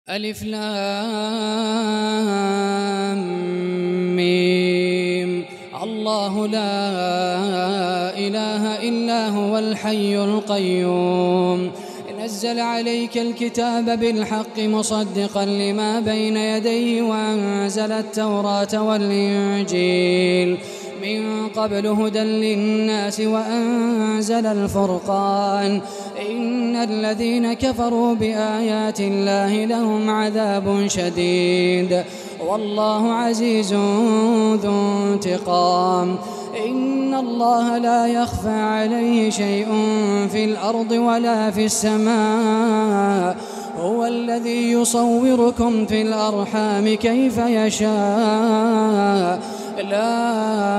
ألف لام ميم. الله لا إله إلا هو الحي القيوم. نزل عليك الكتاب بالحق مصدقا لما بين يديه وأنزل التوراة والإنجيل من قبل هدى للناس وأنزل الفرقان. إن الذين كفروا بآيات الله لهم عذاب شديد والله عزيز ذو انتقام. إن الله لا يخفى عليه شيء في الأرض ولا في السماء. هو الذي يصوركم في الأرحام كيف يشاء. لا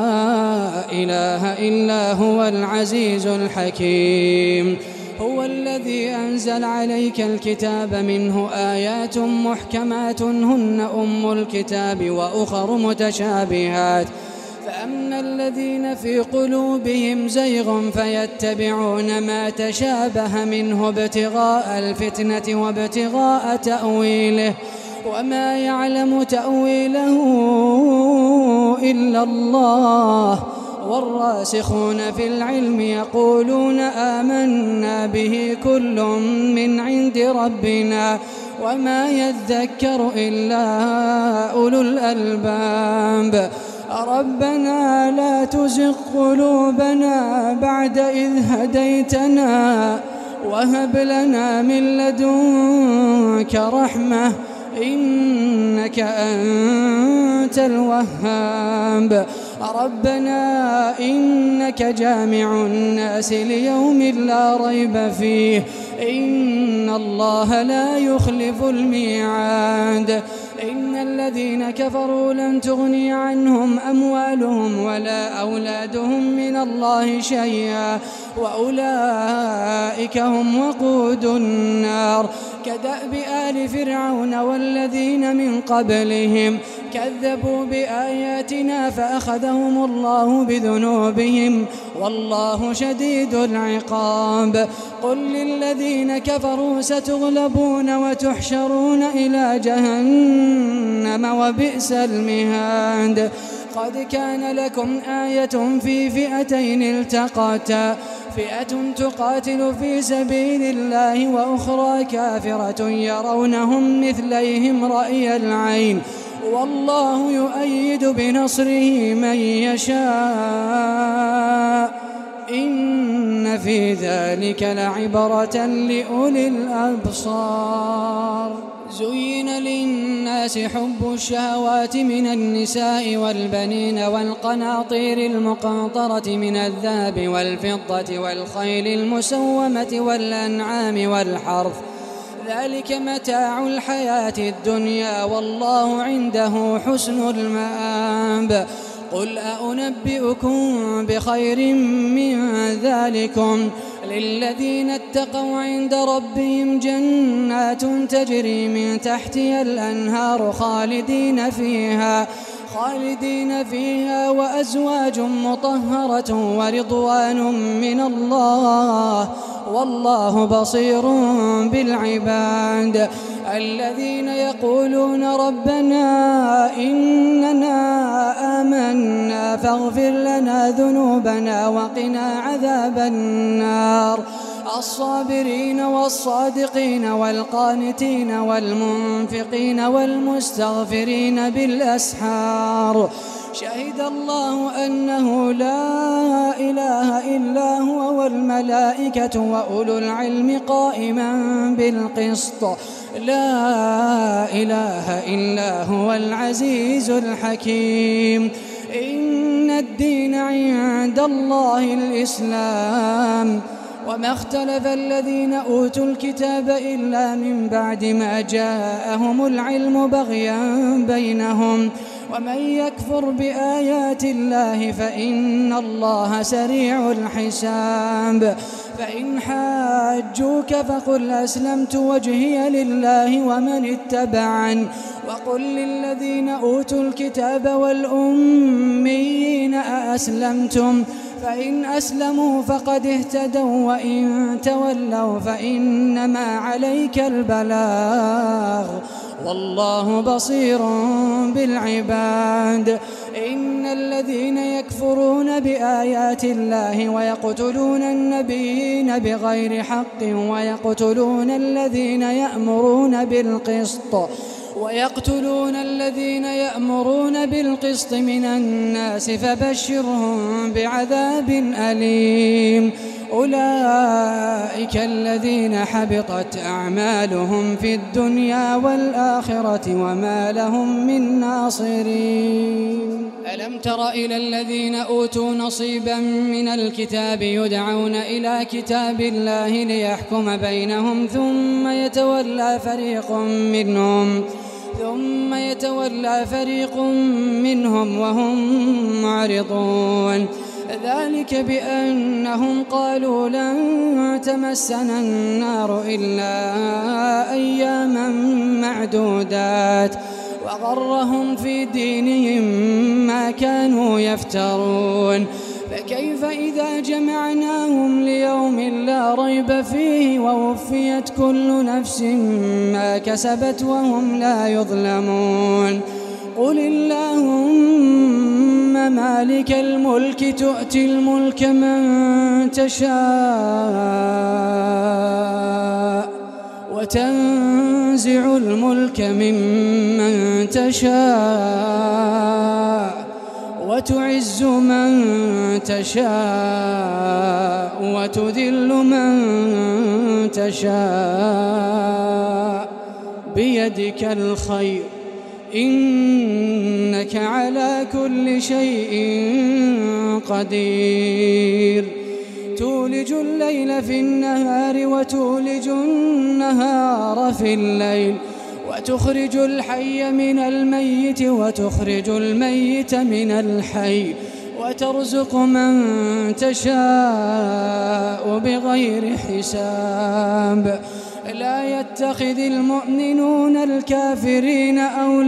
إله إلا هو العزيز الحكيم. هو الذي أنزل عليك الكتاب منه آيات محكمات هن أم الكتاب وأخر متشابهات. فأما الذين في قلوبهم زيغ فيتبعون ما تشابه منه ابتغاء الفتنة وابتغاء تأويله وما يعلم تأويله إلا الله. والراسخون في العلم يقولون آمنا به كل من عند ربنا وما يذكر إلا أولو الألباب. ربنا لا تزغ قلوبنا بعد إذ هديتنا وهب لنا من لدنك رحمة إنك أنت الوهاب. ربنا إنك جامع الناس ليوم لا ريب فيه إن الله لا يخلف الميعاد. إن الذين كفروا لن تغني عنهم أموالهم ولا أولادهم من الله شيئا وأولئك هم وقود النار. كدأب آل فرعون والذين من قبلهم كذبوا بآياتنا فأخذهم الله بذنوبهم والله شديد العقاب. قل للذين كفروا ستغلبون وتحشرون إلى جهنم وبئس المهاد. قد كان لكم آية في فئتين التقتا فئة تقاتل في سبيل الله وأخرى كافرة يرونهم مثليهم رأي العين والله يؤيد بنصره من يشاء. إن في ذلك لعبرة لأولي الأبصار. زين للناس حب الشهوات من النساء والبنين والقناطير المقنطرة من الذهب والفضة والخيل المسومة والأنعام والحرث ذلك متاع الحياة الدنيا والله عنده حسن المآب. قل أنبئكم بخير من ذلكم للذين اتقوا عند ربهم جنات تجري من تحتها الأنهار خالدين فيها وأزواج مطهرة ورضوان من الله والله بصير بالعباد. الذين يقولون ربنا إننا آمنا فاغفر لنا ذنوبنا وقنا عذاب النار. الصابرين والصادقين والقانتين والمنفقين والمستغفرين بالأسحار. شهد الله أنه لا إله إلا هو والملائكة وأولو العلم قائما بالقسط لا إله إلا هو العزيز الحكيم. إن الدين عند الله الإسلام وما اختلف الذين أوتوا الكتاب إلا من بعد ما جاءهم العلم بغيا بينهم ومن يكفر بآيات الله فإن الله سريع الحساب. فإن حاجوك فقل أسلمت وجهي لله ومن اتبعن وقل للذين أوتوا الكتاب والأميين أأسلمتم فإن أسلموا فقد اهتدوا وإن تولوا فإنما عليك البلاغ والله بصير بالعباد. إن الذين يكفرون بآيات الله ويقتلون النبيين بغير حق ويقتلون الذين يأمرون بالقسط من الناس فبشرهم بعذاب أليم. أولئك الذين حبطت أعمالهم في الدنيا والآخرة وما لهم من ناصرين. ألم تر إلى الذين أوتوا نصيبا من الكتاب يدعون إلى كتاب الله ليحكم بينهم ثم يتولى فريق منهم وهم معرضون. ذلك بأنهم قالوا لن تمسنا النار إلا أياما معدودات وغرهم في دينهم ما كانوا يفترون. فكيف إذا جمعناهم ليوم لا ريب فيه ووفيت كل نفس ما كسبت وهم لا يظلمون. قل اللهم مالك الملك تؤتي الملك من تشاء وتنزع الملك ممن تشاء وتعز من تشاء وتذل من تشاء بيدك الخير إنك على كل شيء قدير. تولج الليل في النهار وتولج النهار في الليل وتخرج الحي من الميت وتخرج الميت من الحي وترزق من تشاء بغير حساب. لا يتخذ المؤمنون الكافرين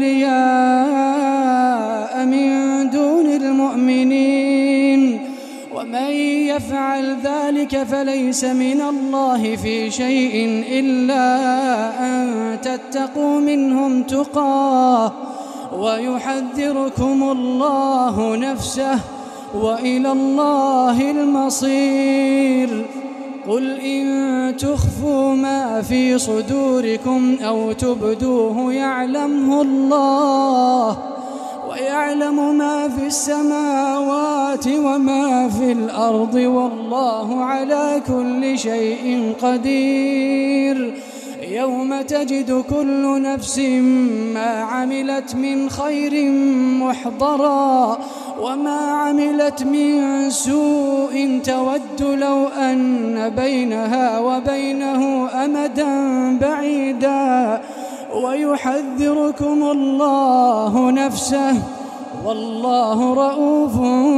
أولياء من دون المؤمنين ومن يفعل ذلك فليس من الله في شيء إلا أن تتقوا منهم تقاه ويحذركم الله نفسه وإلى الله المصير. قل إن تخفوا ما في صدوركم أو تبدوه يعلمه الله ويعلم ما في السماوات وما في الأرض والله على كل شيء قدير. يوم تجد كل نفس ما عملت من خير محضرا وما عملت من سوء تود لو أن بينها وبينه أمدا بعيدا ويحذركم الله نفسه والله رؤوف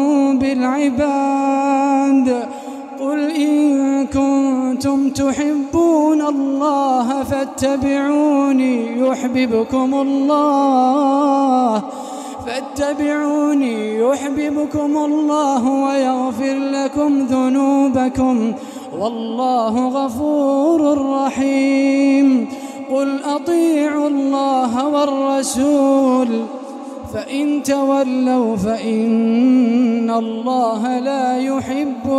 بالعباد. قل إن كنتم تحبون الله فاتبعوني يحببكم الله ويغفر لكم ذنوبكم والله غفور رحيم. قل أطيعوا الله والرسول فإن تولوا فإن الله لا يحب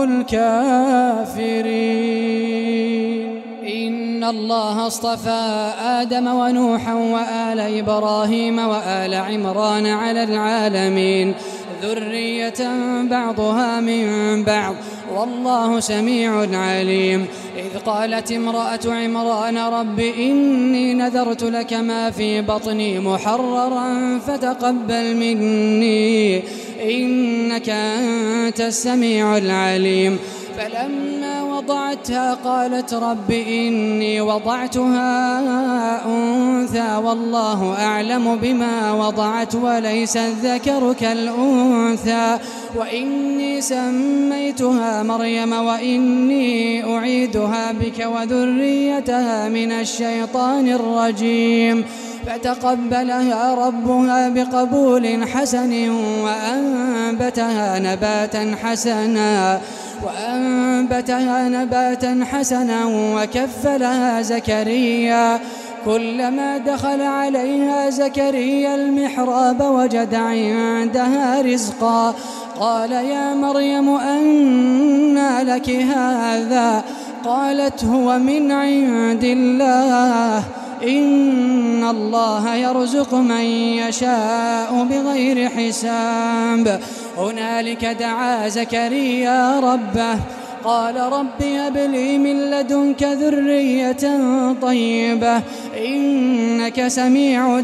الكافرين. إن الله اصطفى آدم ونوحا وآل إبراهيم وآل عمران على العالمين ذرية بعضها من بعض والله سميع عليم. إذ قالت امرأة عمران رب إني نذرت لك ما في بطني محررا فتقبل مني إنك أنت السميع العليم. فلما وضعتها قالت رب إني وضعتها أنثى والله أعلم بما وضعت وليس الذكر كالأنثى وإني سميتها مريم وإني أعيدها بك وذريتها من الشيطان الرجيم. فتقبلها ربها بقبول حسن وأنبتها نباتا حسنا وكفلها زكريا كلما دخل عليها زكريا المحراب وجد عندها رزقا. قال يا مريم أنى لك هذا؟ قالت هو من عند الله، إن الله يرزق من يشاء بغير حساب. هنالك دعا زكريا ربه قال رب هب لي من لدنك ذرية طيبة إنك سميع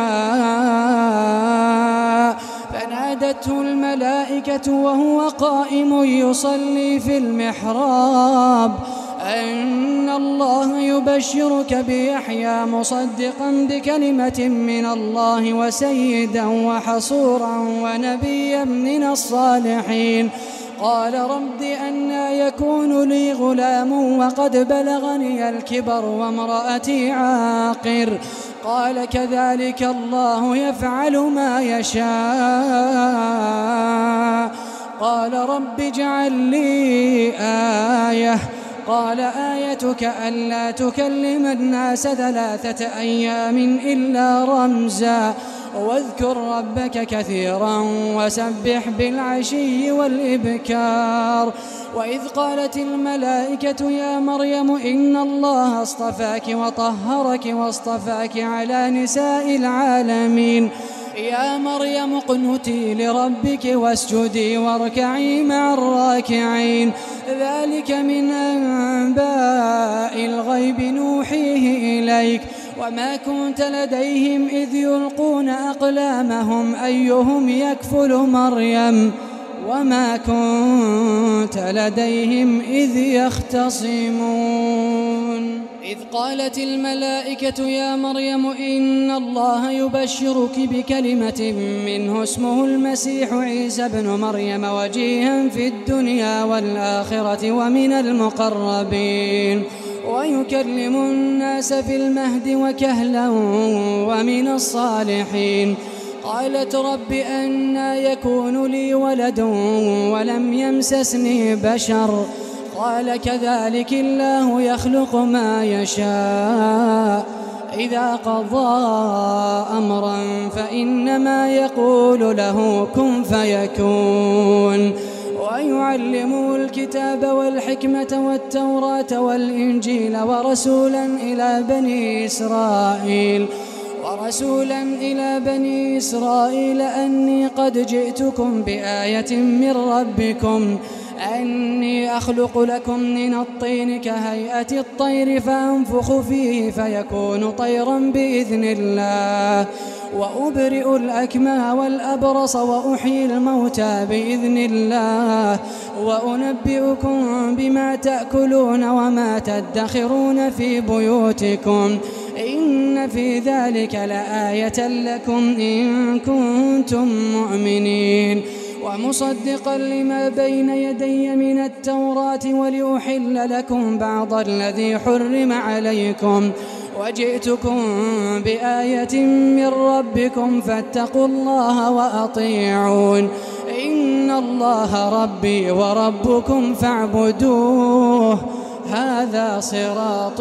الدعاء. فنادته الملائكة وهو قائم يصلي في المحراب أن الله يبشرك بيحيى مصدقا بكلمة من الله وسيدا وحصورا ونبيا من الصالحين. قال رب أنى يكون لي غلام وقد بلغني الكبر وامرأتي عاقر؟ قال كذلك الله يفعل ما يشاء. قال رب اجعل لي آية. قال آيتك ألا تكلم الناس 3 أيام إلا رمزا واذكر ربك كثيرا وسبح بالعشي والإبكار. وإذ قالت الملائكة يا مريم إن الله اصطفاك وطهرك واصطفاك على نساء العالمين. يا مريم اقنتي لربك واسجدي واركعي مع الراكعين. ذلك من أنباء الغيب نوحيه إليك وما كنت لديهم إذ يلقون أقلامهم أيهم يكفل مريم وما كنت لديهم إذ يختصمون. إذ قالت الملائكة يا مريم إن الله يبشرك بكلمة منه اسمه المسيح عيسى بن مريم وجيها في الدنيا والآخرة ومن المقربين ويكلم الناس في المهد وكهلا ومن الصالحين. قالت رب أنى يكون لي ولد ولم يمسسني بشر؟ قال كذلك الله يخلق ما يشاء إذا قضى أمرا فإنما يقول له كن فيكون. ويعلمه الكتاب والحكمة والتوراة والإنجيل ورسولا إلى بني إسرائيل أني قد جئتكم بآية من ربكم أني أخلق لكم من الطين كهيئة الطير فأنفخ فيه فيكون طيرا بإذن الله وأبرئ الأكمى والأبرص وأحيي الموتى بإذن الله وأنبئكم بما تأكلون وما تدخرون في بيوتكم إن في ذلك لآية لكم إن كنتم مؤمنين. ومصدقا لما بين يدي من التوراة ولأحل لكم بعض الذي حرم عليكم وجئتكم بآية من ربكم فاتقوا الله وأطيعون إن الله ربي وربكم فاعبدوه هذا صراط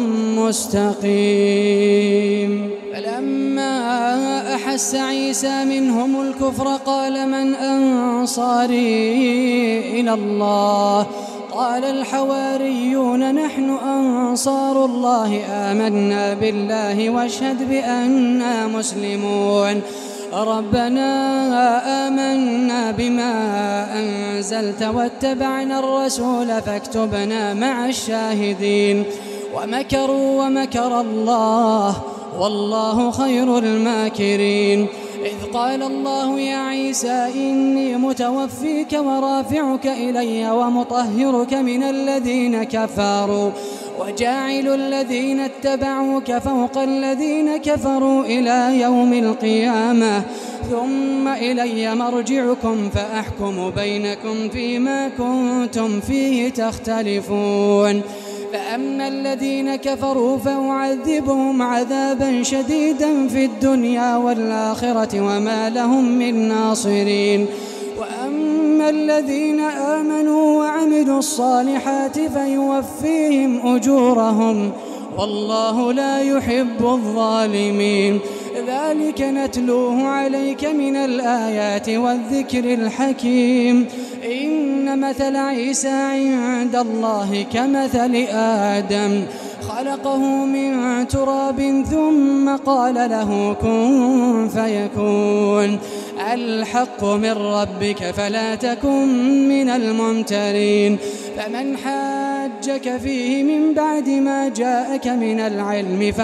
مستقيم. فلما أحس عيسى منهم الكفر قال من أنصاري إلى الله؟ قال الحواريون نحن أنصار الله آمنا بالله واشهد بأننا مسلمون. ربنا آمنا بما أنزلت واتبعنا الرسول فاكتبنا مع الشاهدين. ومكروا ومكر الله والله خير الماكرين. إذ قال الله يا عيسى إني متوفيك ورافعك إلي ومطهرك من الذين كفروا وجاعل الذين اتبعوك فوق الذين كفروا إلى يوم القيامة ثم إلي مرجعكم فأحكم بينكم فيما كنتم فيه تختلفون. فأما الذين كفروا فأعذبهم عذابا شديدا في الدنيا والآخرة وما لهم من ناصرين. وأما الذين آمنوا وعملوا الصالحات فيوفيهم أجورهم والله لا يحب الظالمين. ذلك نتلوه عليك من الآيات والذكر الحكيم. إن مثل عيسى عند الله كمثل آدم، خلقه من تراب ثم قال له كن فيكون. الحق من ربك فلا تكن من الممترين. فمن حاجك فيه من بعد ما جاءك من العلم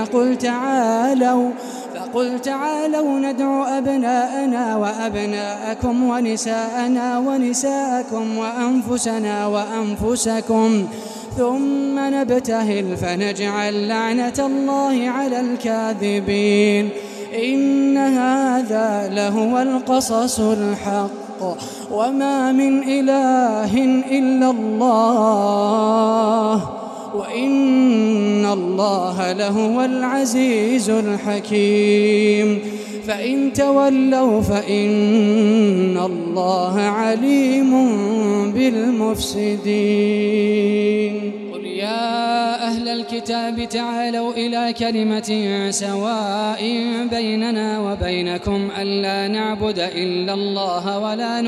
فقل تعالوا ندع أبناءنا وأبناءكم ونساءنا ونساءكم وأنفسنا وأنفسكم ثم نبتهل فنجعل لعنة الله على الكاذبين. إن هذا لهو القصص الحق وما من إله إلا الله وإن الله لهو العزيز الحكيم. فإن تولوا فإن الله عليم بالمفسدين. قل يا أهل الكتاب تعالوا إلى كلمة سواء بيننا وبينكم ألا نعبد إلا الله ولا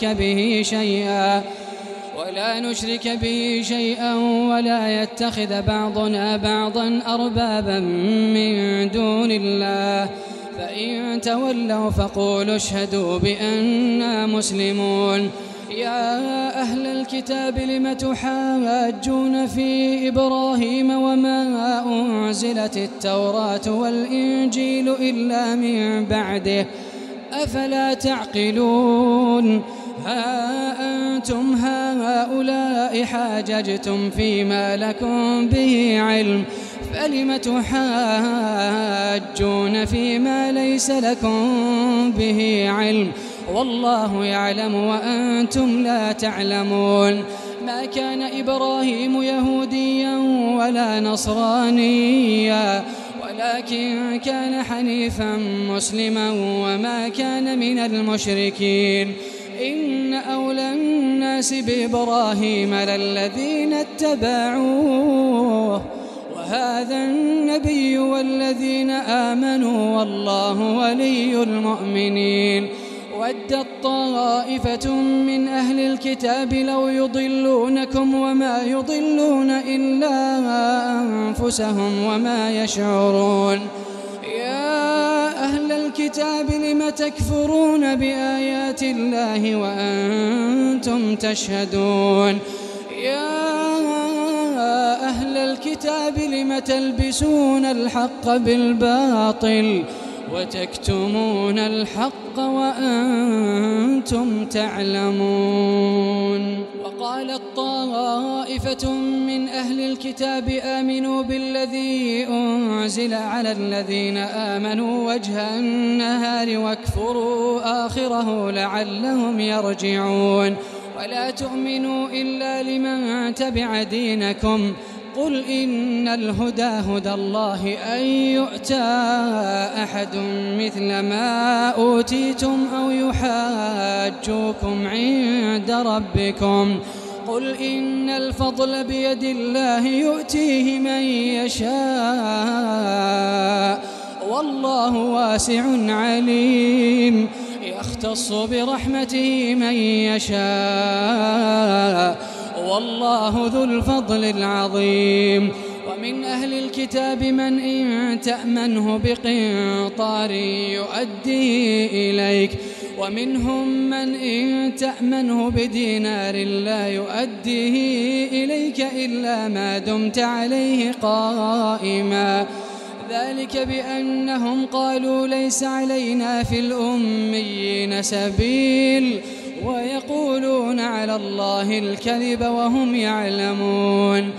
نشرك به شيئا ولا يتخذ بعضنا بعضا أربابا من دون الله. فإن تولوا فقولوا اشهدوا بأننا مسلمون. يا أهل الكتاب لم تحاجون في إبراهيم وما أنزلت التوراة والإنجيل إلا من بعده أفلا تعقلون. ها أنتم هؤلاء حاججتم فيما لكم به علم فلم تحاجون فيما ليس لكم به علم والله يعلم وأنتم لا تعلمون. ما كان إبراهيم يهوديا ولا نصرانيا ولكن كان حنيفا مسلما وما كان من المشركين. إن أولى الناس بإبراهيم للذين اتبعوه وهذا النبي والذين آمنوا والله ولي المؤمنين. ودت طائفة من أهل الكتاب لو يضلونكم وما يضلون إلا أنفسهم وما يشعرون. يا أهل الكتاب لم تكفرون بآيات الله وأنتم تشهدون. يا أهل الكتاب لم تلبسون الحق بالباطل وتكتمون الحق وأنتم تعلمون. وقالت طائفة من أهل الكتاب آمنوا بالذي أنزل على الذين آمنوا وجه النهار واكفروا آخره لعلهم يرجعون. ولا تؤمنوا إلا لمن تبع دينكم. قل إن الهدى هدى الله أن يؤتى أحد مثل ما أوتيتم أو يحاجوكم عند ربكم. قل إن الفضل بيد الله يؤتيه من يشاء والله واسع عليم. يختص برحمته من يشاء والله ذو الفضل العظيم. ومن أهل الكتاب من إن تأمنه بقنطار يؤديه إليك ومنهم من إن تأمنه بدينار لا يؤديه إليك إلا ما دمت عليه قائما. ذلك بأنهم قالوا ليس علينا في الأميين سبيل ويقولون على الله الكذب وهم يعلمون.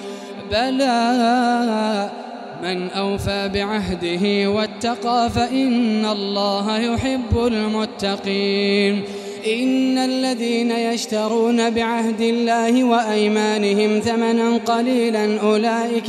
بلى من أوفى بعهده واتقى فإن الله يحب المتقين. إن الذين يشترون بعهد الله وأيمانهم ثمنا قليلا أولئك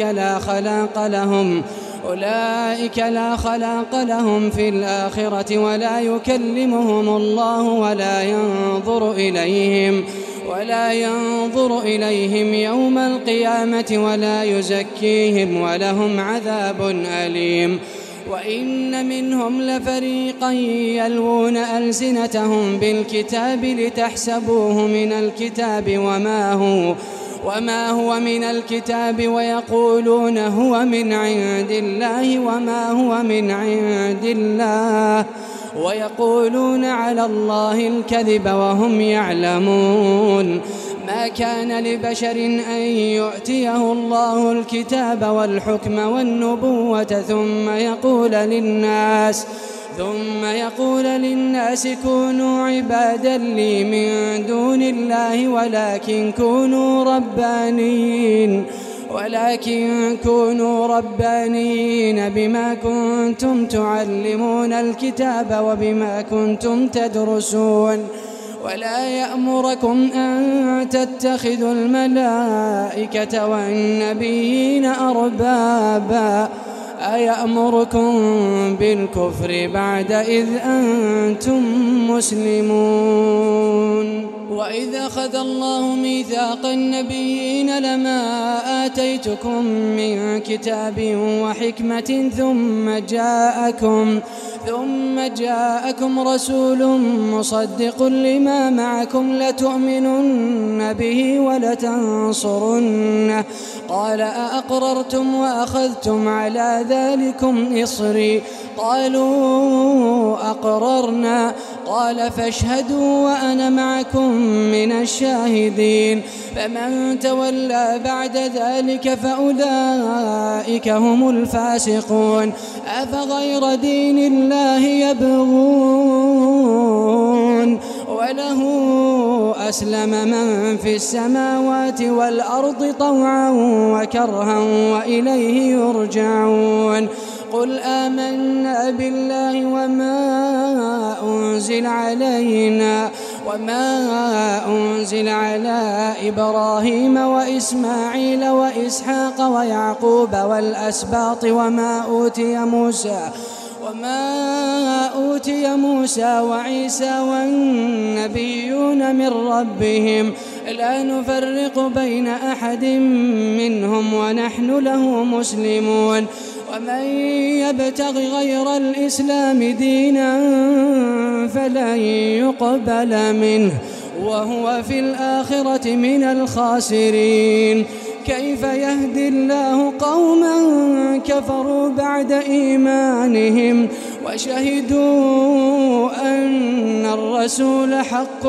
لا خلاق لهم في الآخرة ولا يكلمهم الله ولا ينظر إليهم يوم القيامة ولا يزكيهم ولهم عذاب أليم. وإن منهم لفريقا يلوون ألسنتهم بالكتاب لتحسبوه من الكتاب وما هو من الكتاب ويقولون هو من عند الله وما هو من عند الله ويقولون على الله الكذب وهم يعلمون. ما كان لبشر أن يؤتيه الله الكتاب والحكم والنبوة ثم يقول للناس كونوا عبادا لي من دون الله ولكن كونوا ربانيين بما كنتم تعلمون الكتاب وبما كنتم تدرسون. ولا يأمركم أن تتخذوا الملائكة والنبيين أربابا أيأمركم بالكفر بعد إذ أنتم مسلمون. وإذ أخذ الله ميثاق النبيين لما آتيتكم من كتاب وحكمة ثم جاءكم رسول مصدق لما معكم لتؤمنن به ولتنصرنه قال أأقررتم وأخذتم على ذلكم إصري قالوا أقررنا قال فاشهدوا وأنا معكم من الشاهدين. فمن تولى بعد ذلك فأولئك هم الفاسقون. أفغير دين الله يبغون وله أسلم من في السماوات والأرض طوعا وكرها وإليه يرجعون. قل آمنا بالله وما أنزل على إبراهيم وإسماعيل وإسحاق ويعقوب والأسباط وما أوتي موسى وعيسى والنبيون من ربهم لا نفرق بين أحد منهم ونحن له مسلمون. ومن يبتغ غير الإسلام دينا فلن يقبل منه وهو في الآخرة من الخاسرين. كيف يهدي الله قوما كفروا بعد إيمانهم وشهدوا أن الرسول حق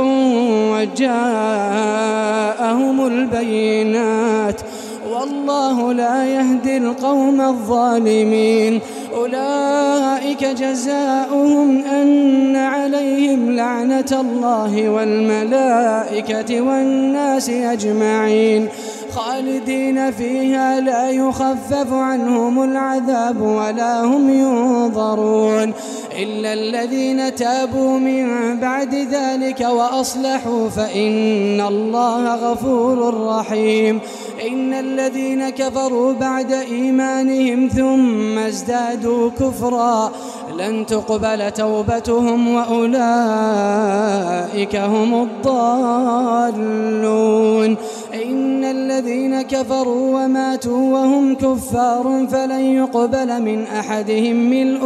وجاءهم البينات والله لا يهدي القوم الظالمين. أولئك جزاؤهم أن عليهم لعنة الله والملائكة والناس أجمعين خالدين فيها لا يخفف عنهم العذاب ولا هم ينظرون إلا الذين تابوا من بعد ذلك وأصلحوا فإن الله غفور رحيم. إن الذين كفروا بعد إيمانهم ثم ازدادوا كفرا لن تقبل توبتهم وأولئك هم الضالون. إن الذين كفروا وماتوا وهم كفار فلن يقبل من أحدهم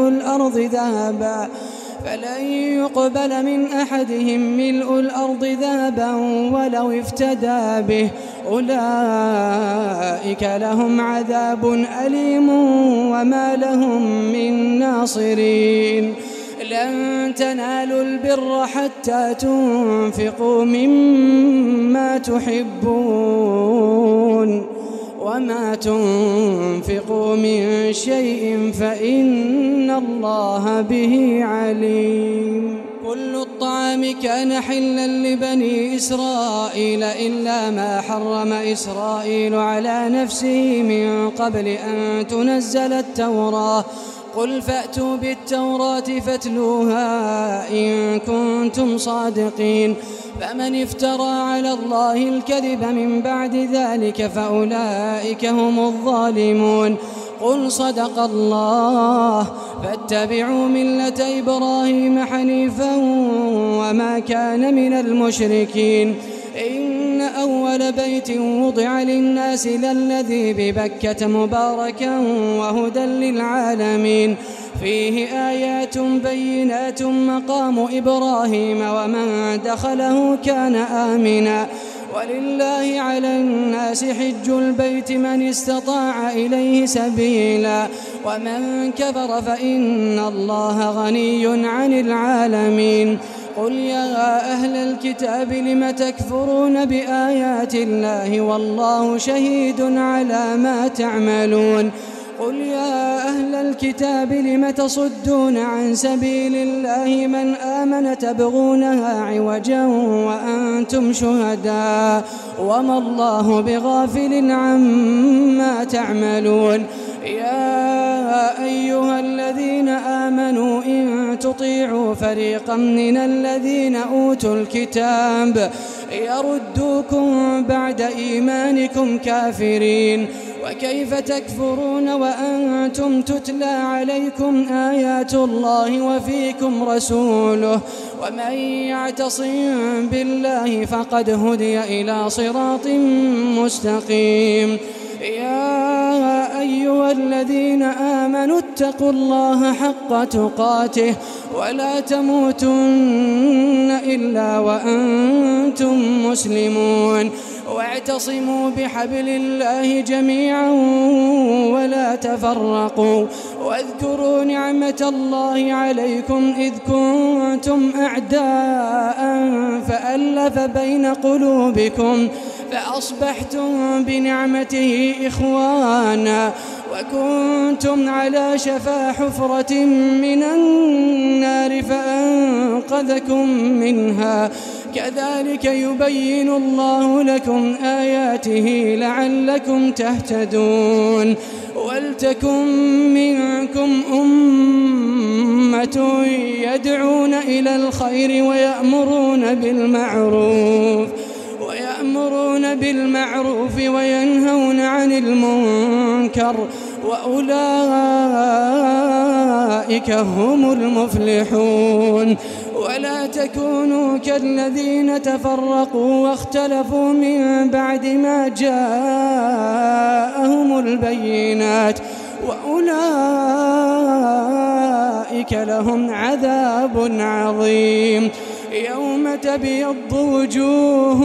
ملء الأرض ذهبا ولو افتدى به أولئك لهم عذاب أليم وما لهم من ناصرين. لن تنالوا البر حتى تنفقوا مما تحبون وما تنفقوا من شيء فإن الله به عليم. كل الطعام كان حلا لبني إسرائيل إلا ما حرم إسرائيل على نفسه من قبل أن تنزل التوراة. قل فأتوا بالتوراة فاتلوها إن كنتم صادقين. فمن افترى على الله الكذب من بعد ذلك فأولئك هم الظالمون. قل صدق الله فاتبعوا ملة إبراهيم حنيفا وما كان من المشركين. إن أول بيت وضع للناس للذي ببكة مباركا وهدى للعالمين فيه آيات بينات مقام إبراهيم ومن دخله كان آمنا ولله على الناس حج البيت من استطاع إليه سبيلا ومن كفر فإن الله غني عن العالمين قل يا أهل الكتاب لم تكفرون بآيات الله والله شهيد على ما تعملون قل يا أهل الكتاب لم تصدون عن سبيل الله من آمن تبغونها عوجا وأنتم شهداء وما الله بغافل عما تعملون يا أيها الذين آمنوا إن تطيعوا فريقا من الذين أوتوا الكتاب يردوكم بعد إيمانكم كافرين وكيف تكفرون وأنتم تتلى عليكم آيات الله وفيكم رسوله ومن يعتصم بالله فقد هدي إلى صراط مستقيم يا أيها الذين آمنوا اتقوا الله حق تقاته ولا تموتن إلا وأنتم مسلمون واعتصموا بحبل الله جميعا ولا تفرقوا واذكروا نعمة الله عليكم إذ كنتم أعداء فألف بين قلوبكم فأصبحتم بنعمته إخوانا وكنتم على شفا حفرة من النار فأنقذكم منها كذلك يبين الله لكم آياته لعلكم تهتدون ولتكن منكم أمة يدعون إلى الخير ويأمرون بالمعروف وينهون عن المنكر وأولئك هم المفلحون ولا تكونوا كالذين تفرقوا واختلفوا من بعد ما جاءهم البينات وأولئك لهم عذاب عظيم يوم تبيض وجوه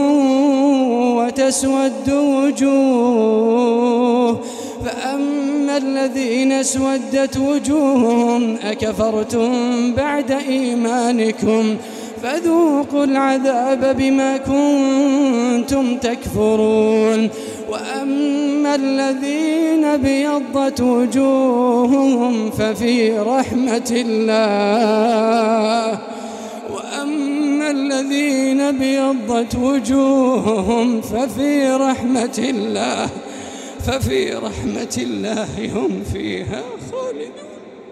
وتسود وجوه فأما الذين اسودت وجوههم أكفرتم بعد إيمانكم فذوقوا العذاب بما كنتم تكفرون وأما الذين ابيضت وجوههم ففي رحمة الله وأما الذين ابيضت وجوههم ففي رحمة الله هم فيها خالدون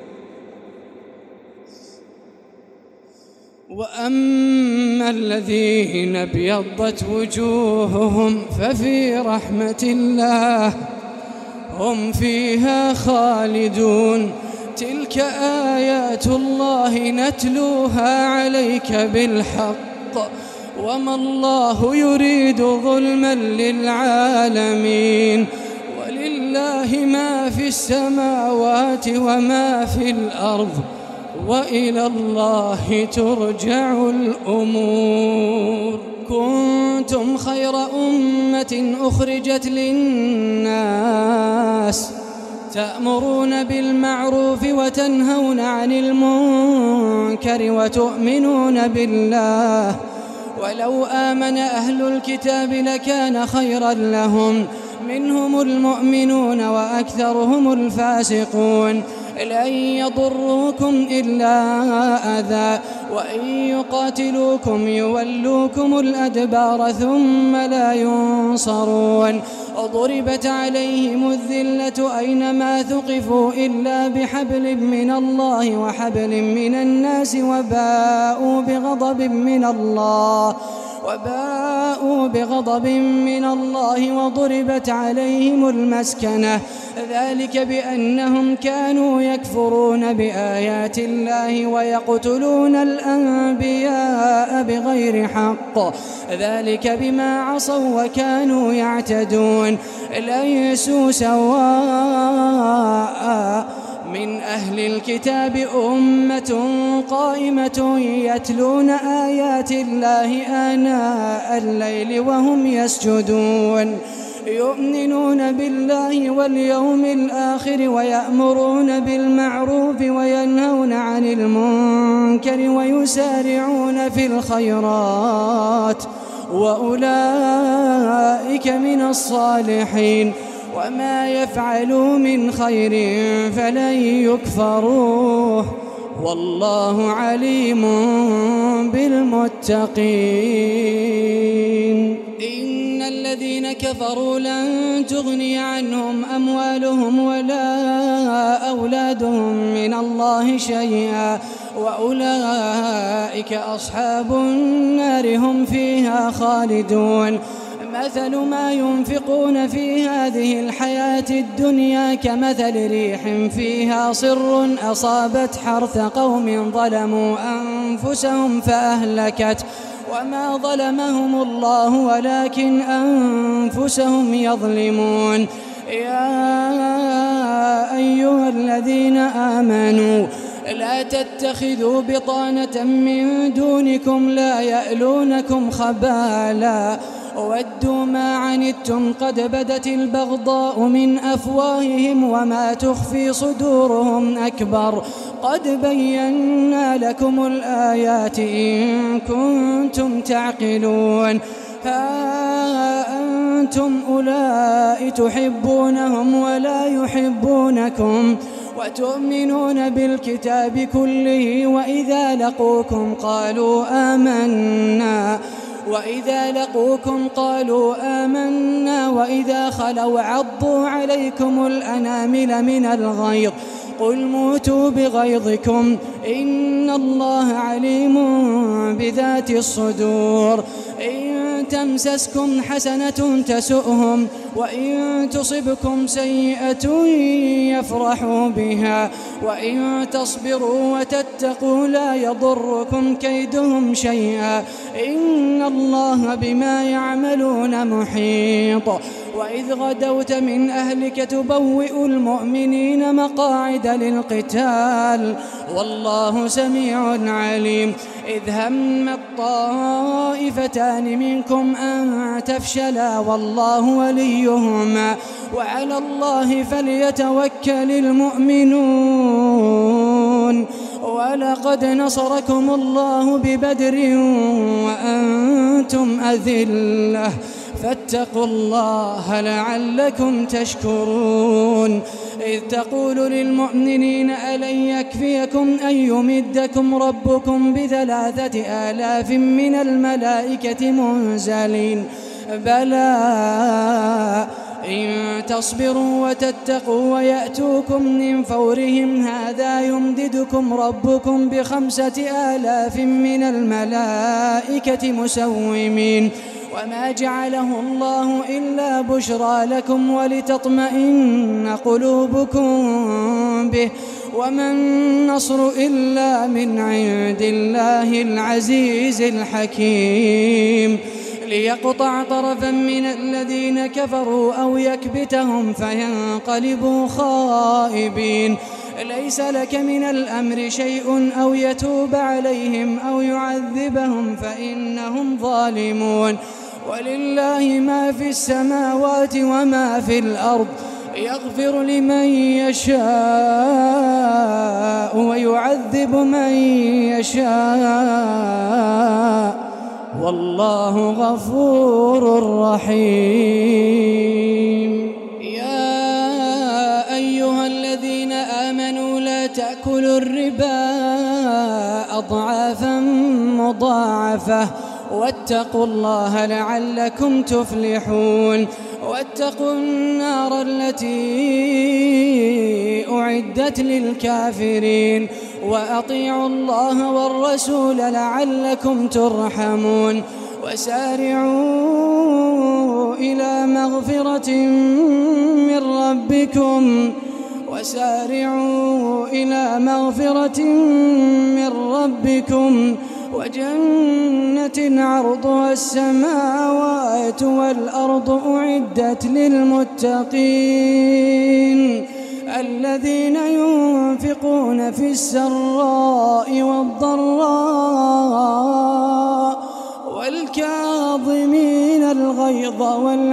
وأما الذين ابيضت وجوههم ففي رحمة الله هم فيها خالدون تلك آيات الله نتلوها عليك بالحق وما الله يريد ظلما للعالمين ولله ما في السماوات وما في الأرض وإلى الله ترجع الأمور كنتم خير أمة أخرجت للناس تأمرون بالمعروف وتنهون عن المنكر وتؤمنون بالله ولو آمن أهل الكتاب لكان خيرا لهم منهم المؤمنون وأكثرهم الفاسقون لن يضروكم إلا أذى وإن يقاتلوكم يولوكم الأدبار ثم لا ينصرون ضربت عليهم الذلة أينما ثقفوا إلا بحبل من الله وحبل من الناس وباءوا بغضب من الله وباءوا بغضب من الله وضربت عليهم المسكنة ذلك بأنهم كانوا يكفرون بآيات الله ويقتلون الأنبياء بغير حق ذلك بما عصوا وكانوا يعتدون ليسوا سواء من أهل الكتاب أمة قائمة يتلون آيات الله آناء الليل وهم يسجدون يؤمنون بالله واليوم الآخر ويأمرون بالمعروف وينهون عن المنكر ويسارعون في الخيرات وأولئك من الصالحين وما يفعلوا من خير فلن يكفروه والله عليم بالمتقين. إن الذين كفروا لن تغني عنهم أموالهم ولا أولادهم من الله شيئا وأولئك أصحاب النار هم فيها خالدون. مثل ما ينفقون في هذه الحياة الدنيا كمثل ريح فيها صر أصابت حرث قوم ظلموا أنفسهم فأهلكت وما ظلمهم الله ولكن أنفسهم يظلمون. يا أيها الذين آمنوا لا تتخذوا بطانة من دونكم لا يألونكم خبالا ودوا ما عنتم قد بدت البغضاء من أفواههم وما تخفي صدورهم أكبر قد بينا لكم الآيات إن كنتم تعقلون. ها أنتم أولئك تحبونهم ولا يحبونكم وتؤمنون بالكتاب كله وإذا لقوكم قالوا آمنا وإذا خلوا عضوا عليكم الأنامل من الغيظ قل موتوا بغيظكم إن الله عليم بذات الصدور. إن تمسسكم حسنة تسؤهم وإن تصبكم سيئة يفرحوا بها وإن تصبروا وتتقوا لا يضركم كيدهم شيئا إن الله بما يعملون محيط. وإذ غدوت من أهلك تبوئ المؤمنين مقاعد للقتال والله سميع عليم. إذ هم الطائفتان منكم أن تفشلا والله وليهما وعلى الله فليتوكل المؤمنون. ولقد نصركم الله ببدر وأنتم أذلة فاتقوا الله لعلكم تشكرون. إذ تقول للمؤمنين ألن يكفيكم أن يمدكم ربكم ب3,000 من الملائكة منزلين بلى إن تصبروا وتتقوا ويأتوكم من فورهم هذا يمددكم ربكم ب5,000 من الملائكة مسومين وما جعله الله إلا بشرى لكم ولتطمئن قلوبكم به وما النصر إلا من عند الله العزيز الحكيم. ليقطع طرفا من الذين كفروا أو يكبتهم فينقلبوا خائبين. ليس لك من الأمر شيء أو يتوب عليهم أو يعذبهم فإنهم ظالمون. ولله ما في السماوات وما في الأرض يغفر لمن يشاء ويعذب من يشاء والله غفور رحيم. يا أيها الذين آمنوا لا تأكلوا الربا أضعافا مضاعفة واتقوا الله لعلكم تفلحون. واتقوا النار التي أعدت للكافرين وأطيعوا الله والرسول لعلكم ترحمون. وسارعوا إلى مغفرة من ربكم وجنة عرضها السماوات والأرض أعدت للمتقين الذين ينفقون في السراء والضراء والكاظمين الغيظ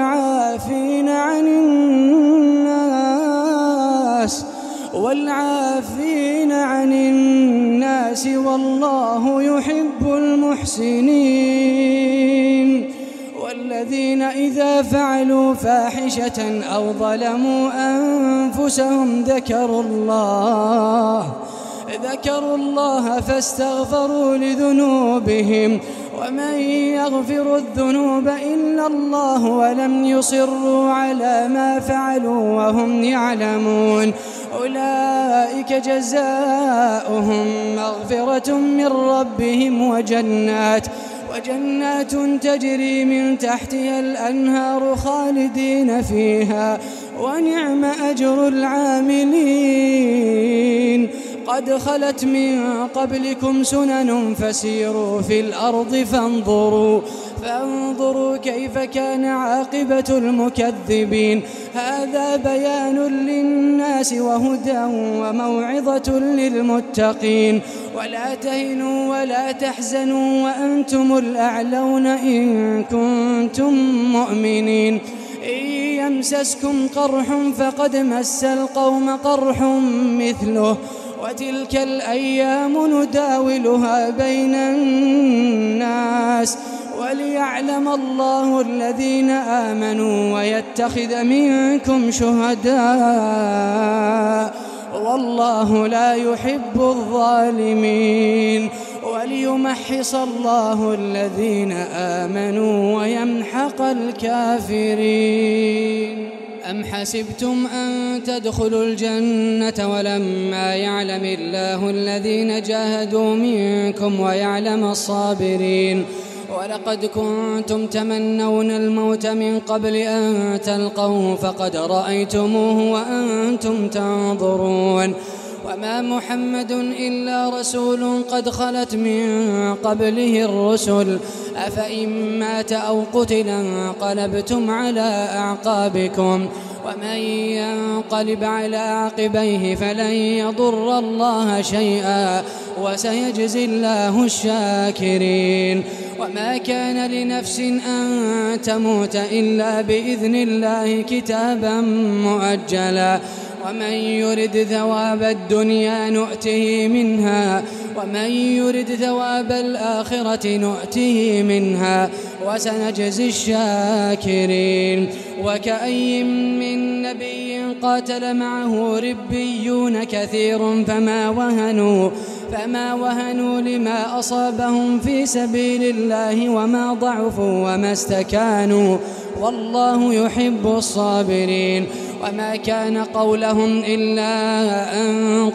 والعافين عن الناس والله يحب المحسنين والذين إذا فعلوا فاحشة أو ظلموا أنفسهم ذكروا الله فاستغفروا لذنوبهم ومن يغفر الذنوب إلا الله ولم يصروا على ما فعلوا وهم يعلمون أولئك جزاؤهم مغفرة من ربهم وجنات تجري من تحتها الأنهار خالدين فيها ونعم أجر العاملين قد خلت من قبلكم سنن فسيروا في الأرض فانظروا كيف كان عاقبة المكذبين هذا بيان للناس وهدى وموعظة للمتقين ولا تهنوا ولا تحزنوا وأنتم الأعلون إن كنتم مؤمنين إن يمسسكم قرح فقد مس القوم قرح مثله وتلك الأيام نداولها بين الناس وليعلم الله الذين آمنوا ويتخذ منكم شهداء والله لا يحب الظالمين وليمحص الله الذين آمنوا ويمحق الكافرين أم حسبتم أن تدخلوا الجنة ولما يعلم الله الذين جاهدوا منكم ويعلم الصابرين ولقد كنتم تمنون الموت من قبل أن تلقوه فقد رأيتموه وأنتم تنظرون وما محمد إلا رسول قد خلت من قبله الرسل أفإن مات أو قتل انقلبتم على أعقابكم ومن ينقلب على عقبيه فلن يضر الله شيئا وسيجزي الله الشاكرين وما كان لنفس أن تموت إلا بإذن الله كتابا مؤجلا ومن يرد ثواب الدنيا نؤته منها ومن يرد ثواب الآخرة نؤته منها وسنجزي الشاكرين وكأي من نبي قاتل معه ربيون كثير فما وهنوا لما أصابهم في سبيل الله وما ضعفوا وما استكانوا والله يحب الصابرين وما كان قولهم إلا أن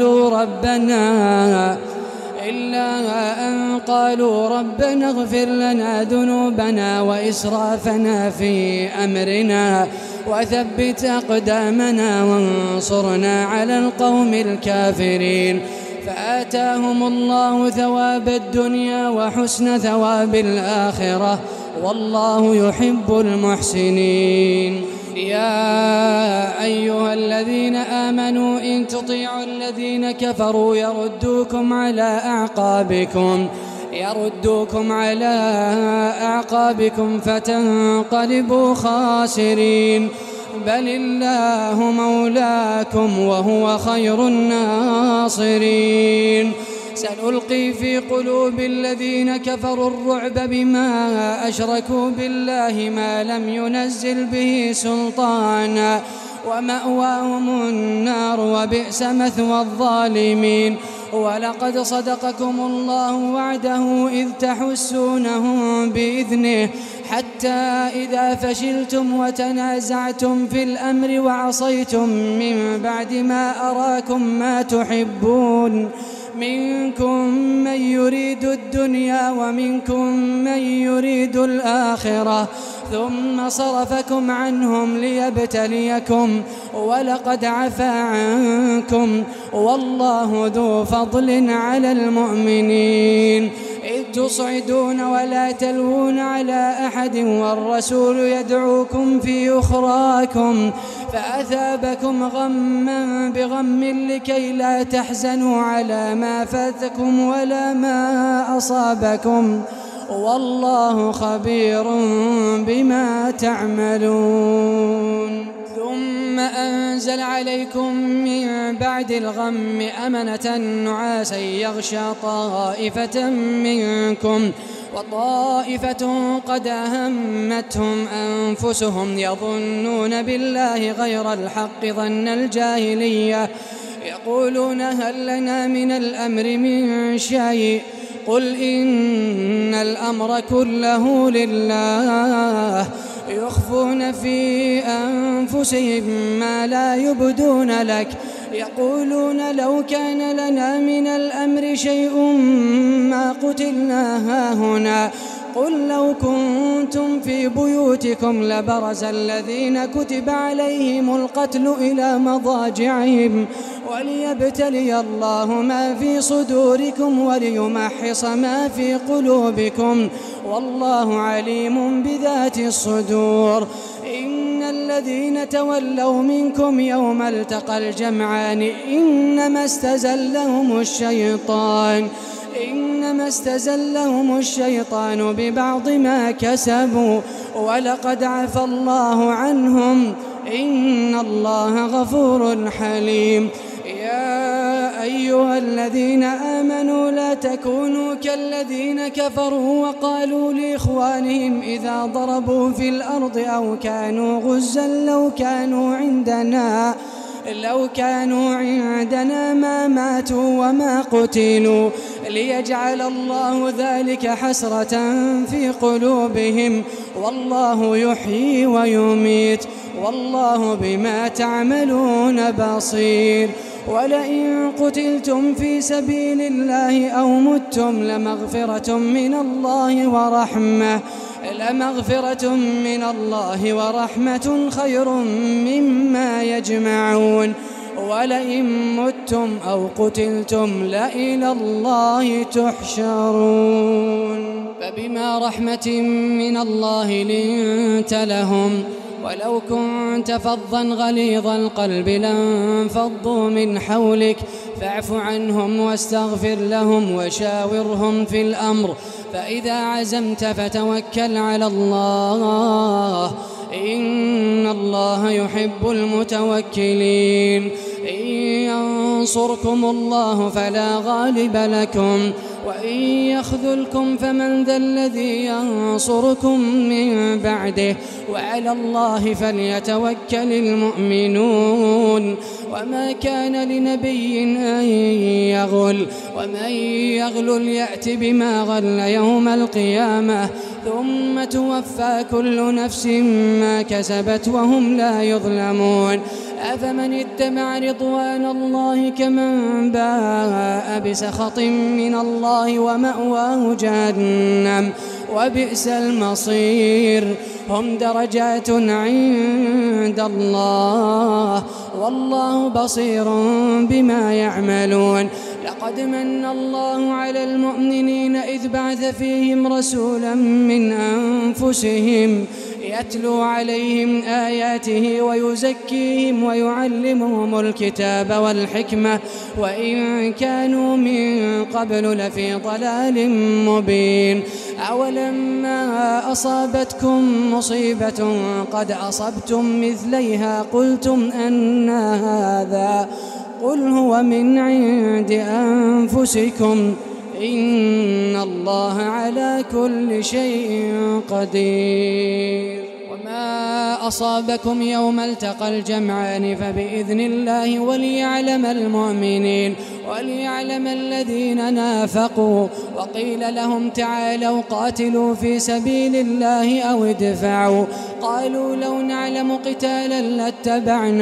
قالوا ربنا اغفر لنا ذنوبنا وإسرافنا في أمرنا وثبت أقدامنا وانصرنا على القوم الكافرين فآتاهم الله ثواب الدنيا وحسن ثواب الآخرة والله يحب المحسنين يا أيها الذين آمنوا إن تطيعوا الذين كفروا يردوكم على أعقابكم فتنقلبوا خاسرين بل الله مولاكم وهو خير الناصرين سنلقي في قلوب الذين كفروا الرعب بما أشركوا بالله ما لم ينزل به سلطانا ومأواهم النار وبئس مثوى الظالمين ولقد صدقكم الله وعده إذ تحسونهم بإذنه حتى إذا فشلتم وتنازعتم في الأمر وعصيتم من بعد ما أراكم ما تحبون منكم من يريد يريد الدنيا ومنكم من يريد الآخرة ثم صرفكم عنهم ليبتليكم ولقد عفا عنكم والله ذو فضل على المؤمنين إذ تصعدون ولا تلوون على أحد والرسول يدعوكم في أخراكم فأثابكم غما بغم لكي لا تحزنوا على ما فاتكم ولا ما أصابكم والله خبير بما تعملون ثم أنزل عليكم من بعد الغم أمنة نعاسا يغشى طائفة منكم وطائفة قد أهمتهم أنفسهم يظنون بالله غير الحق ظن الجاهلية يقولون هل لنا من الأمر من شيء قل إن الأمر كله لله يخفون في أنفسهم ما لا يبدون لك يقولون لو كان لنا من الأمر شيء ما قتلنا هاهنا قل لو كنتم في بيوتكم لبرز الذين كتب عليهم القتل إلى مضاجعهم وليبتلي الله ما في صدوركم وليمحص ما في قلوبكم والله عليم بذات الصدور إن الذين تولوا منكم يوم التقى الجمعان إنما استزلهم الشيطان ببعض ما كسبوا ولقد عفى الله عنهم إن الله غفور حليم يا أيها الذين آمنوا لا تكونوا كالذين كفروا وقالوا لإخوانهم إذا ضربوا في الأرض أو كانوا غزا لو كانوا عندنا ما ماتوا وما قتلوا ليجعل الله ذلك حسرة في قلوبهم والله يحيي ويميت والله بما تعملون بصير ولئن قتلتم في سبيل الله أو متم لمغفرة من الله ورحمة خير مما يجمعون ولئن متم أو قتلتم لإلى الله تحشرون فبما رحمة من الله لنت لهم ولو كنت فظا غليظ القلب لانفضوا من حولك فاعف عنهم واستغفر لهم وشاورهم في الأمر فإذا عزمت فتوكل على الله إن الله يحب المتوكلين إن ينصركم الله فلا غالب لكم وإن يخذلكم فمن ذا الذي ينصركم من بعده وعلى الله فليتوكل المؤمنون وما كان لنبي أن يغل ومن يغل يأت بما غل يوم القيامة ثم توفى كل نفس ما كسبت وهم لا يظلمون أفمن اتبع رضوان الله كمن باء بسخط من الله ومأواه جهنم وبئس المصير هم درجات عند الله والله بصير بما يعملون لقد من الله على المؤمنين إذ بعث فيهم رسولا من أنفسهم يتلو عليهم آياته ويزكيهم ويعلمهم الكتاب والحكمة وإن كانوا من قبل لفي ضلال مبين أولما أصابتكم مصيبة قد أصبتم مثليها قلتم أن هذا قل هو من عند أنفسكم إن الله على كل شيء قدير وما أصابكم يوم التقى الجمعان فبإذن الله وليعلم المؤمنين وليعلم الذين نافقوا وقيل لهم تعالوا قاتلوا في سبيل الله أو ادفعوا قالوا لو نعلم قتالا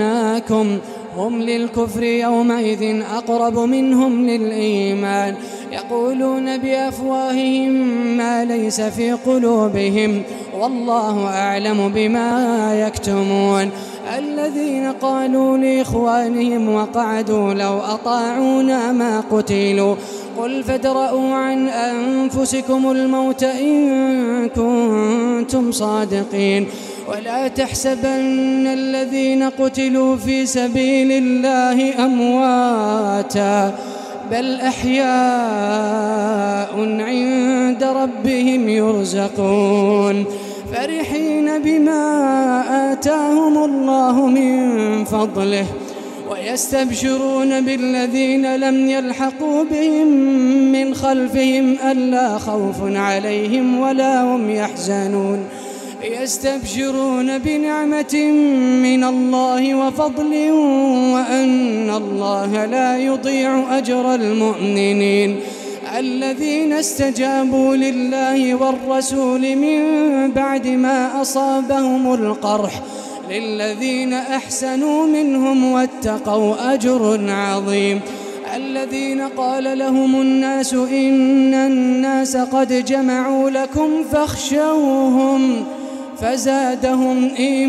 لاتبعناكم هم للكفر يومئذ أقرب منهم للإيمان يقولون بأفواههم ما ليس في قلوبهم والله أعلم بما يكتمون. الذين قالوا لإخوانهم وقعدوا لو أطاعونا ما قتلوا قل فادرءوا عن أنفسكم الموت إن كنتم صادقين ولا تحسبن الذين قتلوا في سبيل الله أمواتا بل أحياء عند ربهم يرزقون فرحين بما آتاهم الله من فضله ويستبشرون بالذين لم يلحقوا بهم من خلفهم ألا خوف عليهم ولا هم يحزنون يستبشرون بنعمة من الله وفضل وأن الله لا يضيع أجر المؤمنين الذين استجابوا لله والرسول من بعد ما أصابهم القرح للذين أحسنوا منهم واتقوا أجر عظيم. الذين قال لهم الناس إن الناس قد جمعوا لكم فاخشوهم فزادهم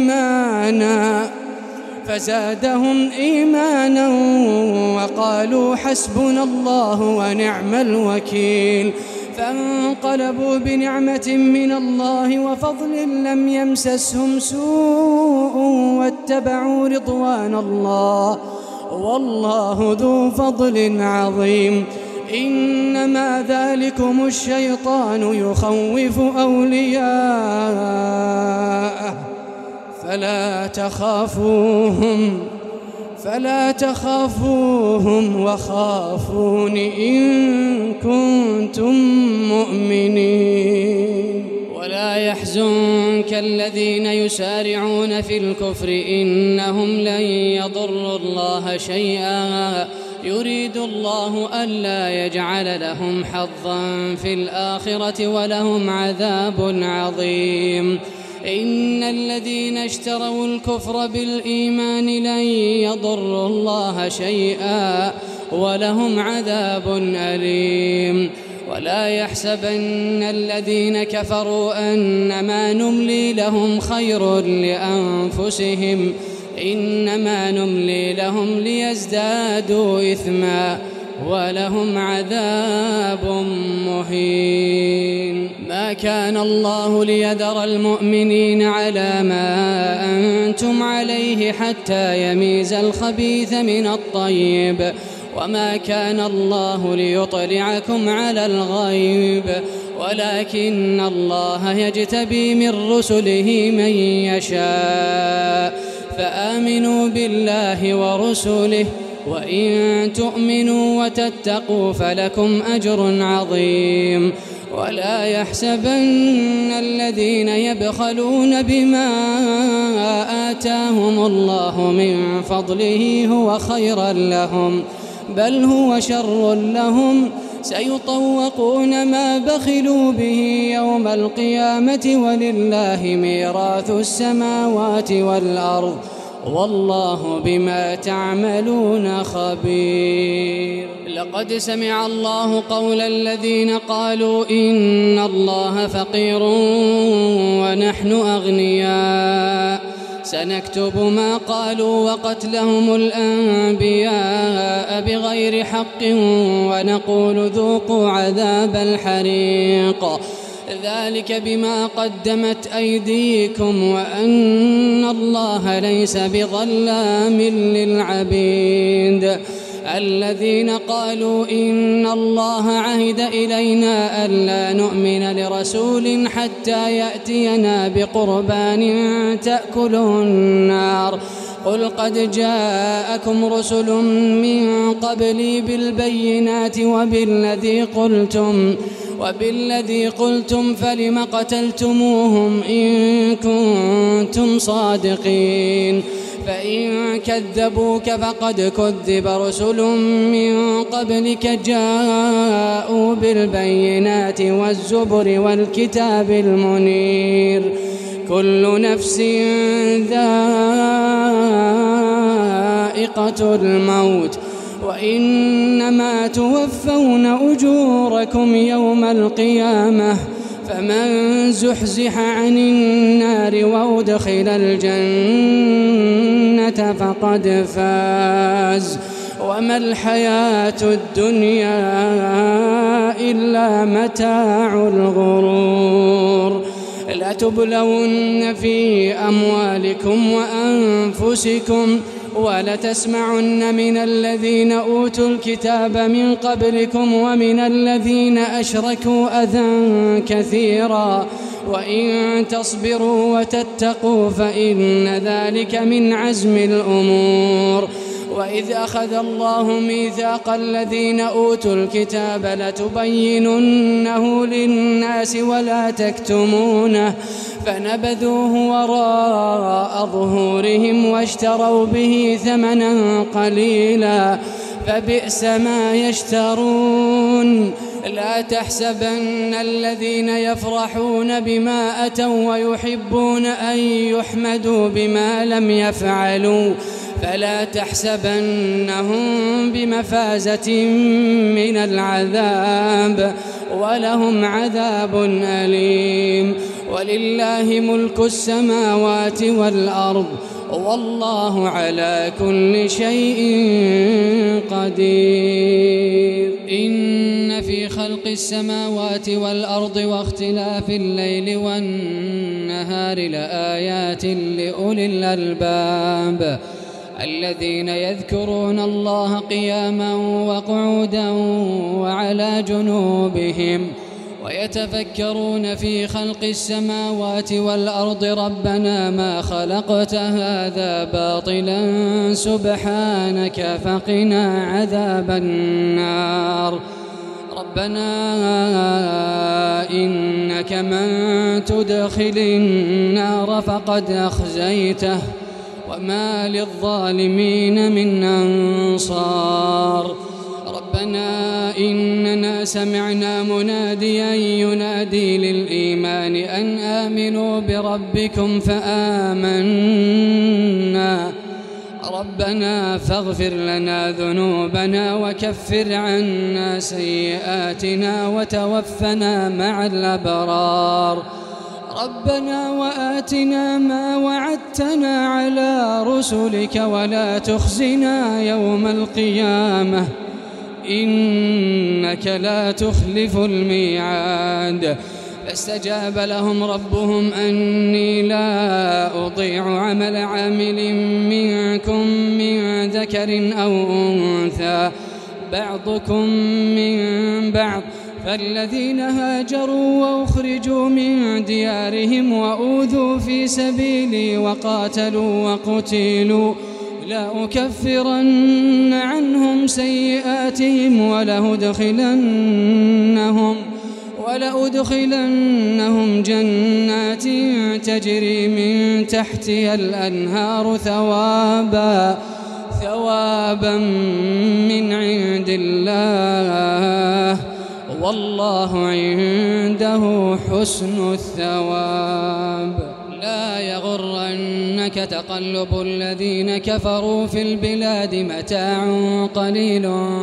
إيمانا وقالوا حسبنا الله ونعم الوكيل فانقلبوا بنعمة من الله وفضل لم يمسسهم سوء واتبعوا رضوان الله والله ذو فضل عظيم. إنما ذلكم الشيطان يخوف أولياءه فلا تخافوهم وخافون إن كنتم مؤمنين. ولا يحزنك الذين يسارعون في الكفر إنهم لن يضروا الله شيئا يريد الله ألا يجعل لهم حظا في الآخرة ولهم عذاب عظيم. إن الذين اشتروا الكفر بالإيمان لن يضروا الله شيئا ولهم عذاب أليم. ولا يحسبن الذين كفروا أنما نملي لهم خير لأنفسهم إنما نملي لهم ليزدادوا إثما ولهم عذاب مهين. ما كان الله ليذر المؤمنين على ما أنتم عليه حتى يميز الخبيث من الطيب وما كان الله ليطلعكم على الغيب ولكن الله يجتبي من رسله من يشاء فآمنوا بالله ورسله وإن تؤمنوا وتتقوا فلكم أجر عظيم. ولا يحسبن الذين يبخلون بما آتاهم الله من فضله هو خيرا لهم بل هو شر لهم سيطوقون ما بخلوا به يوم القيامة ولله ميراث السماوات والأرض والله بما تعملون خبير. لقد سمع الله قول الذين قالوا إن الله فقير ونحن أغنياء سنكتب ما قالوا وقتلهم الأنبياء بغير حق ونقول ذوقوا عذاب الحريق ذلك بما قدمت أيديكم وأن الله ليس بظلام للعبيد. الذين قالوا إن الله عهد إلينا ألا نؤمن لرسول حتى يأتينا بقربان تأكله النار قل قد جاءكم رسل من قبلي بالبينات وبالذي قلتم فلم قتلتموهم إن كنتم صادقين فإن كذبوك فقد كذب رسل من قبلك جاءوا بالبينات والزبر والكتاب المنير كل نفس ذائقة الموت وإنما توفون أجوركم يوم القيامة فمن زحزح عن النار وأدخل الجنة فقد فاز وما الحياة الدنيا إلا متاع الغرور لتبلون في أموالكم وأنفسكم ولتسمعن من الذين أوتوا الكتاب من قبلكم ومن الذين أشركوا أذى كثيرا وإن تصبروا وتتقوا فإن ذلك من عزم الأمور وإذ أخذ الله ميثاق الذين أوتوا الكتاب لتبيننه للناس ولا تكتمونه فنبذوه وراء ظهورهم واشتروا به ثمنا قليلا فبئس ما يشترون لا تحسبن الذين يفرحون بما أتوا ويحبون أن يحمدوا بما لم يفعلوا فلا تحسبنهم بمفازة من العذاب ولهم عذاب أليم ولله ملك السماوات والأرض والله على كل شيء قدير إن في خلق السماوات والأرض واختلاف الليل والنهار لآيات لأولي الألباب الذين يذكرون الله قياما وقعودا وعلى جنوبهم ويتفكرون في خلق السماوات والأرض ربنا ما خلقت هذا باطلا سبحانك فقنا عذاب النار ربنا إنك من تدخل النار فقد أخزيته وما للظالمين من أنصار ربنا إننا سمعنا مناديا ينادي للإيمان أن آمنوا بربكم فآمنا ربنا فاغفر لنا ذنوبنا وكفر عنا سيئاتنا وتوفنا مع الأبرار ربنا وآتنا ما وعدتنا على رسلك ولا تخزنا يوم القيامة إنك لا تخلف الميعاد فاستجاب لهم ربهم أني لا أضيع عمل عامل منكم من ذكر أو أنثى بعضكم من بعض فالذين هاجروا وأخرجوا من ديارهم وأوذوا في سبيلي وقاتلوا وقتلوا لأكفرن عنهم سيئاتهم ولأدخلنهم جنات تجري من تحتها الأنهار ثوابا من عند الله والله عنده حسن الثواب لا يغرنك تقلب الذين كفروا في البلاد متاع قليل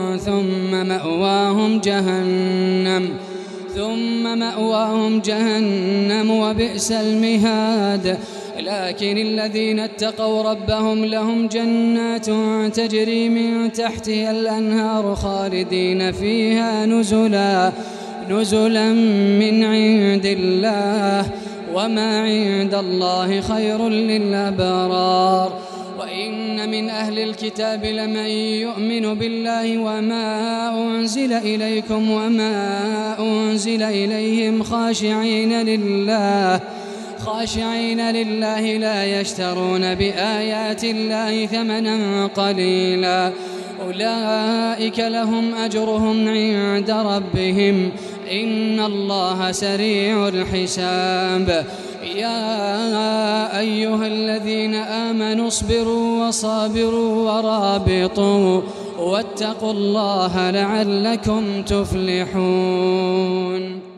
ثم مأواهم جهنم وبئس المهاد لكن الذين اتقوا ربهم لهم جنات تجري من تحتها الأنهار خالدين فيها نزلا من عند الله وما عند الله خير للأبرار وإن من أهل الكتاب لمن يؤمن بالله وما أنزل إليكم وما أنزل إليهم خاشعين لله لا يشترون بآيات الله ثمنا قليلا أولئك لهم أجرهم عند ربهم إن الله سريع الحساب يا أيها الذين آمنوا اصبروا وصابروا ورابطوا واتقوا الله لعلكم تفلحون.